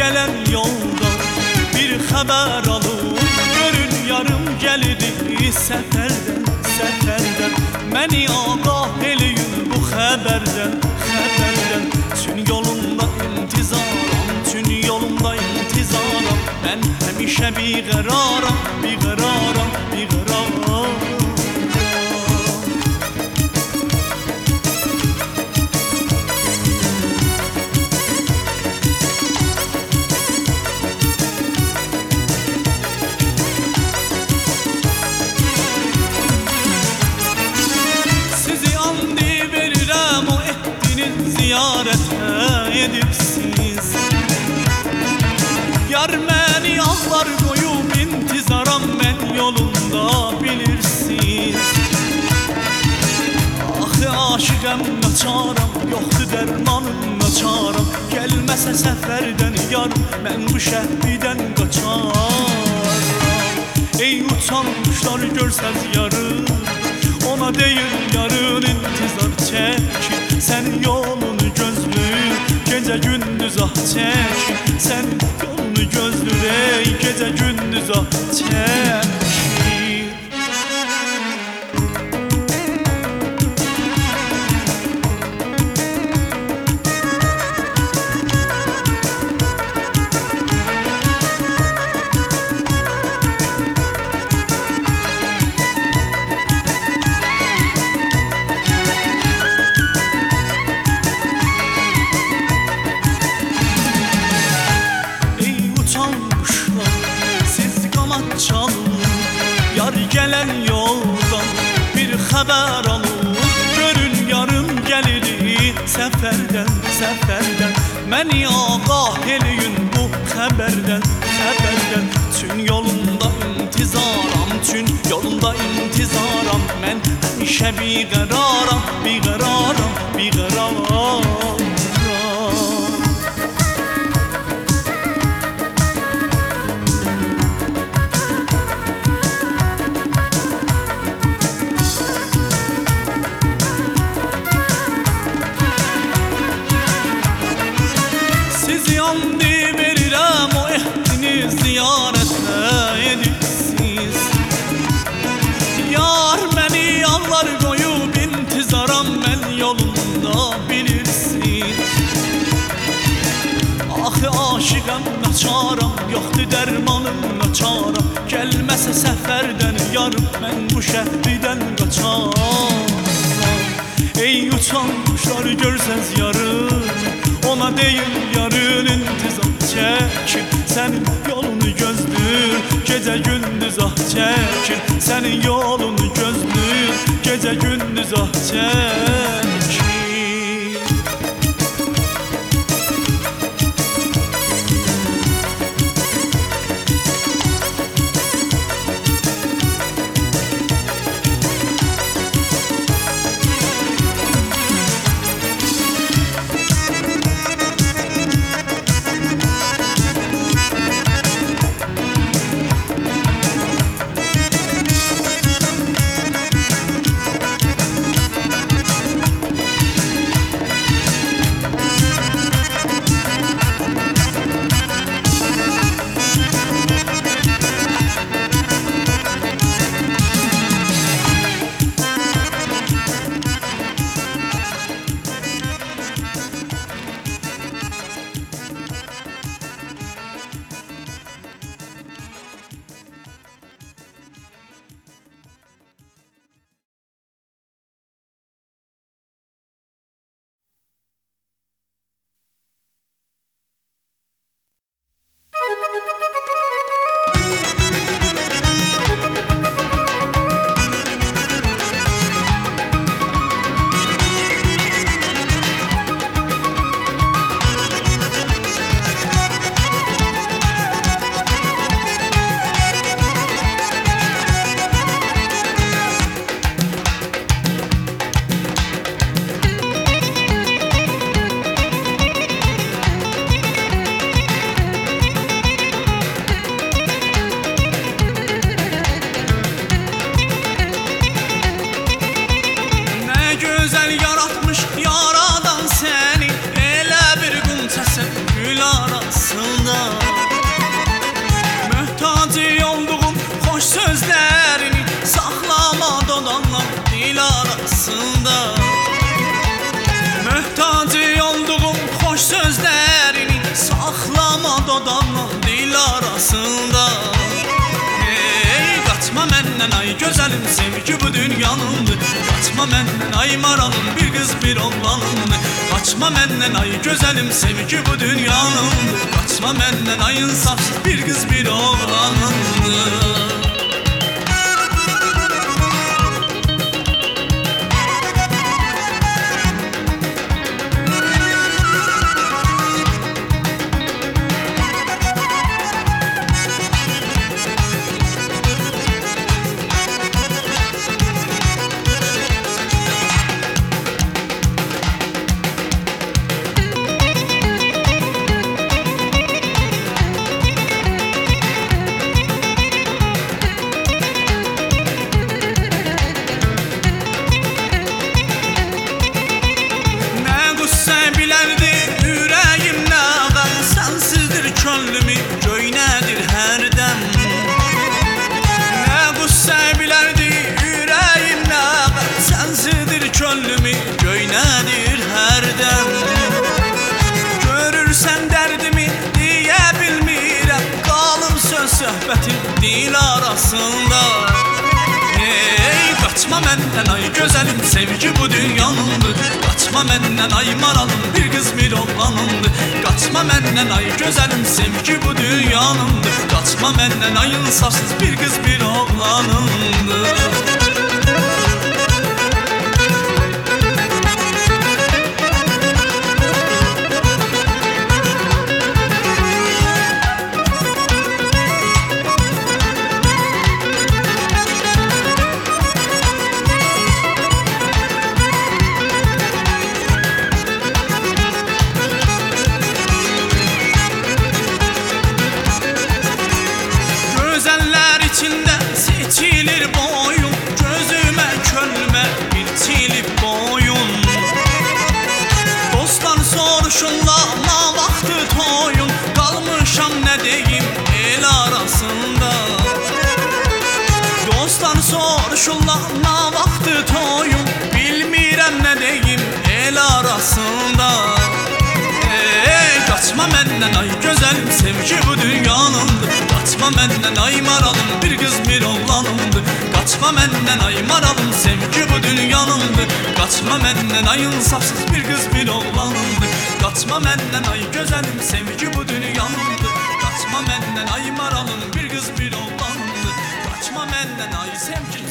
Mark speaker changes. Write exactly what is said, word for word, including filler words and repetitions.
Speaker 1: gelen yoldan bir haber alın. Görün yarım geldi seferden, seferden. Məni agah eləyin bu xəbərdən, xəbərdən. Tün yolunda intizaram, tün yolunda intizaram. Mən həmişə biqəraram, biqəraram, biqəraram. Ziyarətə edibsiz. Yar məni ağlar qoyub intizaram mən yolunda bilirsiz. Axı aşiqəm naçaram, yoxdur dərmanım naçaram. Gəlməsə səfərdən yar, mən bu şəhbidən qaçaram. Ey uçanmışlar görsəz yarı, ona deyil yarın intizar çəkir. Sən yolunu gözlür, gecə gündüz ah çək. Sən yolunu gözlür, ey gecə gündüz ah çək. Yar gelen yoldan bir haber alın. Görün yarım gelir seferden, seferden. Məni agah eləyin bu xəbərdən, xəbərdən. Tün yolunda intizaram, tün yolunda intizaram. Mən həmişə biqəraram, biqəraram, biqəraram. Andi verirəm o ehdiniz ziyarətə edibsiz. Yar məni ağlar qoyub intizaram mən yolunda bilirsiz. Axı aşiqəm naçaram, yoxdur dərmanım naçaram. Gəlməsə səfərdən yar, mən bu şəhridən qaçaram. Ey uçan quşlar görsəz yarın, ona deyil yarın intizam çəkir. Sənin yolunu gözlür, gecə gündüz ah çəkir. Sənin yolunu gözlür, gecə gündüz ah çəkir. arasında. Möhtac olduğum hoş sözlerini saklama dodanla dil arasında. Möhtac olduğum hoş sözlerini saklama dodanla dil arasında. Hey, kaçma menden ay güzelim, sevgi bu dünyanındır. Kaçma menden ay maralım, bir kız bir oğlanındır. Kaçma menden ay güzelim, sevgi bu dünyanındır. Kaçma menden ay insafsız, bir kız bir oğlanındır. Könlümü göynədir hərdən. Nə qüssə bilərdi ürəyim nə qəm, sənsidir könlümü göynədir hərdən. Görürsən dərdimi deyə bilmirəm, qalıb söz söhbətin dil arasında. Hey, kaçma məndən ay gözəlim, sevgi bu dünyanındır. Kaçma məndən ay maralım, bir qız bir oğlanındır. Kaçma məndən ay gözəlim, sevgi bu dünyanındır. Kaçma məndən ay insafsız, bir qız bir oğlanındır. İçində seçilir boyun, gözümə, könlümə biçilib boyun. Dostlar soruşurlar, nə vaxtı toyun, qalmışam nə deyim el arasında. Dostlar soruşurlar, nə vaxtı toyun, bilmirəm nə deyim el arasında. Hey, kaçma məndən ay gözəlim, sevgi bu dünyanındır. Kaçma məndən ay maralım, bir qız bir oğlanımdır. Kaçma məndən ay maralım, sevgi bu dünyanındır. Kaçma məndən ay insafsız, bir qız bir oğlanımdır. Kaçma məndən ay gözəlim, sevgi bu dünyanındır. Kaçma məndən ay maralım, bir qız bir oğlanımdır. Kaçma məndən ay sevgi